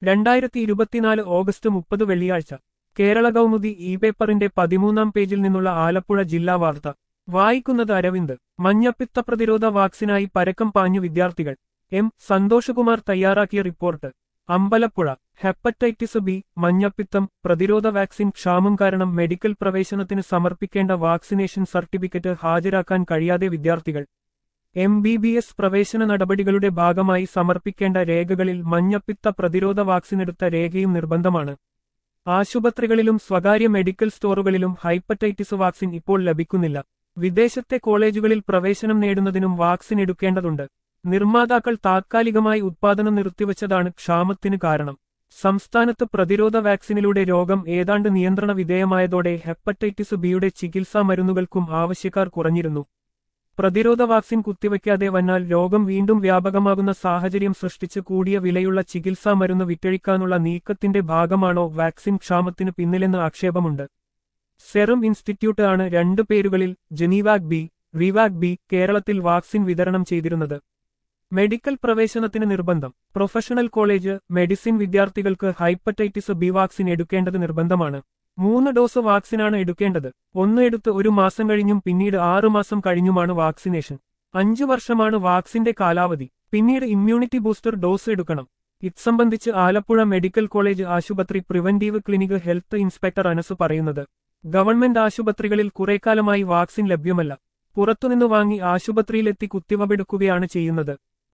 2024 August 30 വെള്ളിയാഴ്ച Kerala Kaumudi E പേപ്പറിന്റെ 13-ാം പേജിൽ നിന്നുള്ള ആലപ്പുഴ ജില്ലാ വാർത്ത വായിക്കുന്നത് അരവിന്ദ്. മഞ്ഞപ്പിത്ത പ്രതിരോധ വാക്സിനായി പരക്കം പാഞ്ഞു വിദ്യാർത്ഥികൾ. എം സന്തോഷകുമാർ തയ്യാറാക്കിയ റിപ്പോർട്ട്. അമ്പലപ്പുഴ. ഹെപ്പറ്റൈറ്റിസ് ബി, മഞ്ഞപ്പിത്തം പ്രതിരോധ വാക്സിൻ ക്ഷാമം കാരണം മെഡിക്കൽ പ്രവേശനത്തിന് സമർപ്പിക്കേണ്ട വാക്സിനേഷൻ സർട്ടിഫിക്കറ്റ് ഹാജരാക്കാൻ കഴിയാതെ വിദ്യാർത്ഥികൾ. MBBS പ്രവേശന നടപടികളുടെ ഭാഗമായി സമർപ്പിക്കേണ്ട രേഖകളിൽ മഞ്ഞപ്പിത്ത പ്രതിരോധ വാക്സിനെടുത്ത രേഖയും നിർബന്ധമാണ്. ആശുപത്രികളിലും സ്വകാര്യ മെഡിക്കൽ സ്റ്റോറുകളിലും ഹെപ്പറ്റൈറ്റിസ് വാക്സിൻ ഇപ്പോൾ ലഭിക്കുന്നില്ല. വിദേശത്തെ കോളേജുകളിൽ പ്രവേശനം നേടുന്നതിനും വാക്സിൻ എടുക്കേണ്ടതുണ്ട്. നിർമ്മാതാക്കൾ താത്കാലികമായി ഉത്പാദനം നിർത്തിവച്ചതാണ് ക്ഷാമത്തിന് കാരണം. സംസ്ഥാനത്ത് പ്രതിരോധ വാക്സിനിലൂടെ രോഗം ഏതാണ്ട് നിയന്ത്രണ വിധേയമായതോടെ ഹെപ്പറ്റൈറ്റിസ് ബിയുടെ ചികിത്സാ മരുന്നുകൾക്കും ആവശ്യക്കാർ കുറഞ്ഞിരുന്നു. പ്രതിരോധ വാക്സിൻ കുത്തിവയ്ക്കാതെ വന്നാൽ രോഗം വീണ്ടും വ്യാപകമാകുന്ന സാഹചര്യം സൃഷ്ടിച്ച് കൂടിയ വിലയുള്ള ചികിത്സാ മരുന്ന് വിറ്റഴിക്കാനുള്ള നീക്കത്തിന്റെ ഭാഗമാണോ വാക്സിൻ ക്ഷാമത്തിന് പിന്നിലെന്ന് ആക്ഷേപമുണ്ട്. സെറം ഇൻസ്റ്റിറ്റ്യൂട്ട് ആണ് രണ്ട് പേരുകളിൽ ജനീവാക് ബി, റിവാക് ബി കേരളത്തിൽ വാക്സിൻ വിതരണം ചെയ്തിരുന്നത്. മെഡിക്കൽ പ്രവേശനത്തിന് നിർബന്ധം. പ്രൊഫഷണൽ കോളേജ്, മെഡിസിൻ വിദ്യാർത്ഥികൾക്ക് ഹെപ്പറ്റൈറ്റിസ് ബി വാക്സിൻ എടുക്കേണ്ടത് നിർബന്ധമാണ്. 3 ഡോസ് വാക്സിനാണ് എടുക്കേണ്ടത്. 1 എടുത്ത് 1 മാസം കഴിഞ്ഞും പിന്നീട് 6 മാസം കഴിഞ്ഞുമാണ് വാക്സിനേഷൻ. 5 വർഷമാണ് വാക്സിന്റെ കാലാവധി. പിന്നീട് ഇമ്മ്യൂണിറ്റി ബൂസ്റ്റർ ഡോസ് എടുക്കണം. ഇത് സംബന്ധിച്ച് ആലപ്പുഴ മെഡിക്കൽ കോളേജ് ആശുപത്രി preventive clinic health inspector Anas പറയുന്നത്, ഗവൺമെന്റ് ആശുപത്രികളിൽ കുറേക്കാലമായി വാക്സിൻ ലഭ്യമല്ല. പുറത്തുനിന്ന് വാങ്ങി ആശുപത്രിയിലെത്തി കുത്തിവെപ്പെടുക്കുകയാണ് ചെയ്യുന്നത്.